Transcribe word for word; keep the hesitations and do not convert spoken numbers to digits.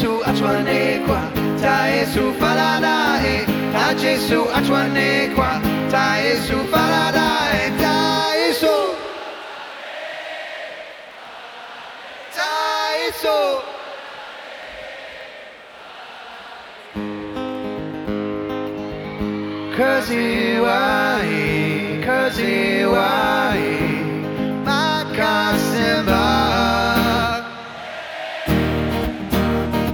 Jesu atwanekwa ta Jesu falada e ta Jesu atwanekwa ta Jesu falada e ta Jesu ta Jesu cause you are here cause you are